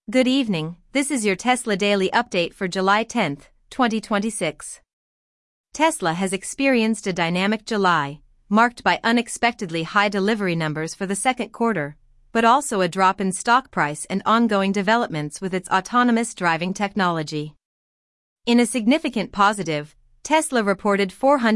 Good evening, this is your Tesla Daily Update for July 10, 2026. Tesla has experienced a dynamic July, marked by unexpectedly high delivery numbers for the second quarter, but also a drop in stock price and ongoing developments with its autonomous driving technology. In a significant positive, Tesla reported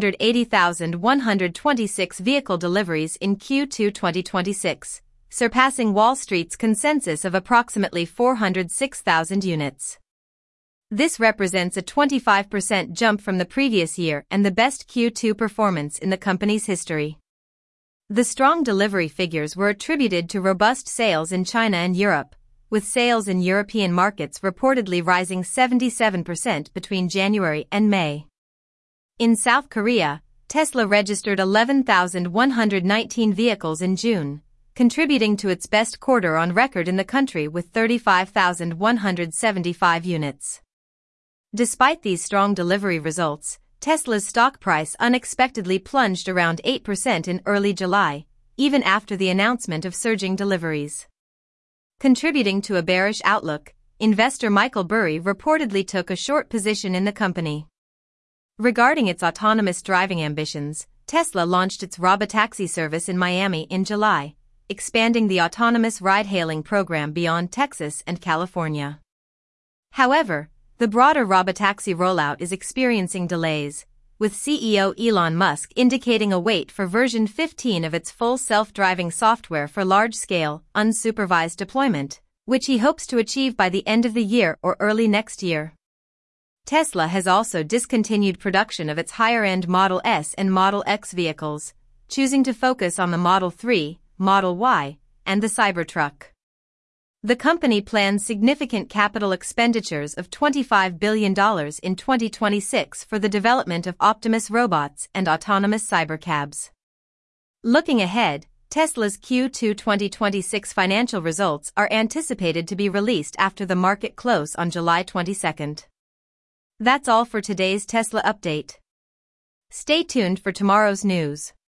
480,126 vehicle deliveries in Q2 2026, surpassing Wall Street's consensus of approximately 406,000 units. This represents a 25% jump from the previous year and the best Q2 performance in the company's history. The strong delivery figures were attributed to robust sales in China and Europe, with sales in European markets reportedly rising 77% between January and May. In South Korea, Tesla registered 11,119 vehicles in June, contributing to its best quarter on record in the country with 35,175 units. Despite these strong delivery results, Tesla's stock price unexpectedly plunged around 8% in early July, even after the announcement of surging deliveries. Contributing to a bearish outlook, investor Michael Burry reportedly took a short position in the company. Regarding its autonomous driving ambitions, Tesla launched its robotaxi service in Miami in July, expanding the autonomous ride-hailing program beyond Texas and California. However, the broader robotaxi rollout is experiencing delays, with CEO Elon Musk indicating a wait for version 15 of its full self-driving software for large-scale, unsupervised deployment, which he hopes to achieve by the end of the year or early next year. Tesla has also discontinued production of its higher-end Model S and Model X vehicles, choosing to focus on the Model 3, Model Y, and the Cybertruck. The company plans significant capital expenditures of $25 billion in 2026 for the development of Optimus robots and autonomous cybercabs. Looking ahead, Tesla's Q2 2026 financial results are anticipated to be released after the market close on July 22. That's all for today's Tesla update. Stay tuned for tomorrow's news.